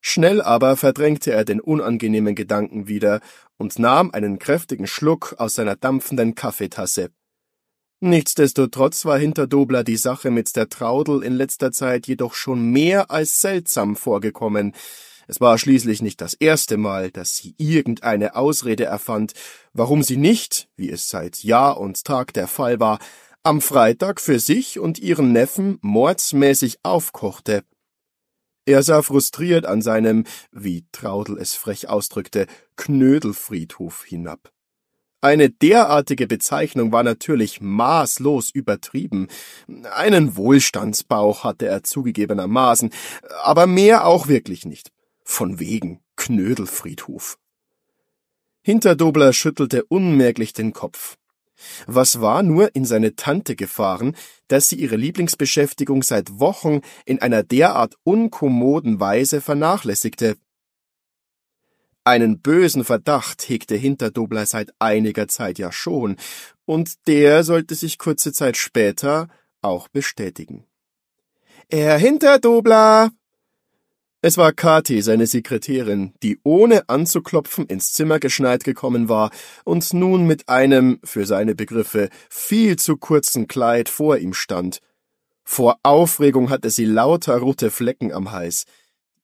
Schnell aber verdrängte er den unangenehmen Gedanken wieder und nahm einen kräftigen Schluck aus seiner dampfenden Kaffeetasse. Nichtsdestotrotz war Hinterdobler die Sache mit der Traudl in letzter Zeit jedoch schon mehr als seltsam vorgekommen. Es war schließlich nicht das erste Mal, dass sie irgendeine Ausrede erfand, warum sie nicht, wie es seit Jahr und Tag der Fall war, am Freitag für sich und ihren Neffen mordsmäßig aufkochte. Er sah frustriert an seinem, wie Traudl es frech ausdrückte, Knödelfriedhof hinab. Eine derartige Bezeichnung war natürlich maßlos übertrieben. Einen Wohlstandsbauch hatte er zugegebenermaßen, aber mehr auch wirklich nicht. Von wegen Knödelfriedhof. Hinterdobler schüttelte unmerklich den Kopf. Was war nur in seine Tante gefahren, dass sie ihre Lieblingsbeschäftigung seit Wochen in einer derart unkommoden Weise vernachlässigte? Einen bösen Verdacht hegte Hinterdobler seit einiger Zeit ja schon, und der sollte sich kurze Zeit später auch bestätigen. »Herr Hinterdobler!« Es war Kathi, seine Sekretärin, die ohne anzuklopfen ins Zimmer geschneit gekommen war und nun mit einem, für seine Begriffe, viel zu kurzen Kleid vor ihm stand. Vor Aufregung hatte sie lauter rote Flecken am Hals.